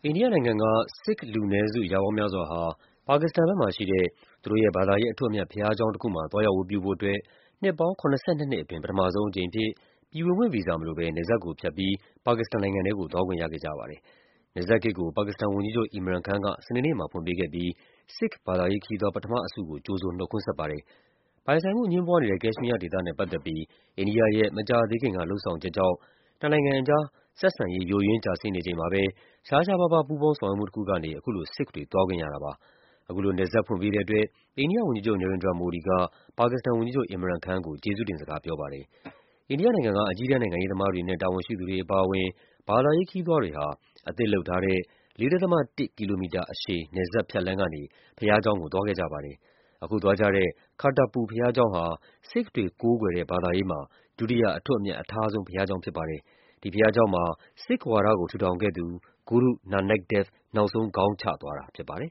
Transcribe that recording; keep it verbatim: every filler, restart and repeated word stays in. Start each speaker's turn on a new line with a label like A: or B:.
A: အိန္ဒိယနိုင်ငံက Sikh လူနည်းစု ရာပေါင်းများစွာဟာ ပါကစ္စတန်ဘက်မှာရှိတဲ့ သူတို့ရဲ့ ဘာသာရေး အထွဋ်အမြတ် ဘုရားကျောင်းတခုမှာ သွားရောက်ဝတ်ပြုဖို့အတွက် နှစ်ပေါင်း ၇၂ နှစ်အတွင်း ပထမဆုံးအကြိမ်အဖြစ် ပြည်ဝင်ခွင့်ဗီဇာမလိုဘဲ နယ်စပ်ကိုဖြတ်ပြီး ပါကစ္စတန်နိုင်ငံထဲကို သွားခွင့်ရခဲ့ကြပါတယ်။ နယ်စပ်ဂိတ်ကို ပါကစ္စတန်ဝန်ကြီးချုပ် Imran Khan က စနေနေ့မှာ ဖွင့်ပေးခဲ့ပြီး Sikh ဘာသာရေးခရီးသွား ပထမအစုကို ကြိုဆို နှုတ်ခွန်းဆက်ပါတယ်။ ပိုင်ဆိုင်မှုအငြင်းပွားနေတဲ့ ကက်ရှ်မီးယားဒေသနဲ့ပတ်သက်ပြီး အိန္ဒိယရဲ့ မကြာသေးခင်က လုပ်ဆောင်ချက်ကြောင့် နှစ်နိုင်ငံအကြား ဆက်ဆံရေး ယိုယွင်းကျဆင်းနေချိန်မှာပဲ ရှားရှားပါးပါး ပူးပေါင်းဆောင်ရွက်မှုတခုကနေ အခုလို Sikh တွေ သွားခွင့်ရတာပါ။ အခုလို နယ်စပ်ဖွင့်ပေးတဲ့အတွက် အိန္ဒိယဝန်ကြီးချုပ် Narendra Modi က ပါကစ္စတန်ဝန်ကြီးချုပ် Imran Khan ကို ကျေးဇူးတင်စကားပြောပါတယ်။ အိန္ဒိယနိုင်ငံက အကြီးတန်း နိုင်ငံရေးသမားတွေနဲ့ တာဝန်ရှိသူတွေအပါအဝင် ဘာသာရေးခရီးသွားတွေဟာ အသစ်လုပ်ထားတဲ့ ၄.၁ ကီလိုမီတာအရှည် နယ်စပ်ဖြတ်လမ်းကနေ ဘုရားကျောင်းကို သွားခဲ့ကြပါတယ်။ အခုသွားကြတဲ့ Kartarpur ဘုရားကျောင်းဟာ Sikh တွေကိုးကွယ်တဲ့ ဘာသာရေးမှာ ဒုတိယ အထွဋ်အမြတ်အထားဆုံး ဘုရားကျောင်းဖြစ်ပါတယ်။ ဒီဘုရားကျောင်းမှာ Sikh ဝါဒကို ထူထောင်ခဲ့သူ ဂုရု Nanak Dev နောက်ဆုံး ခေါင်းချသွားတာဖြစ်ပါတယ်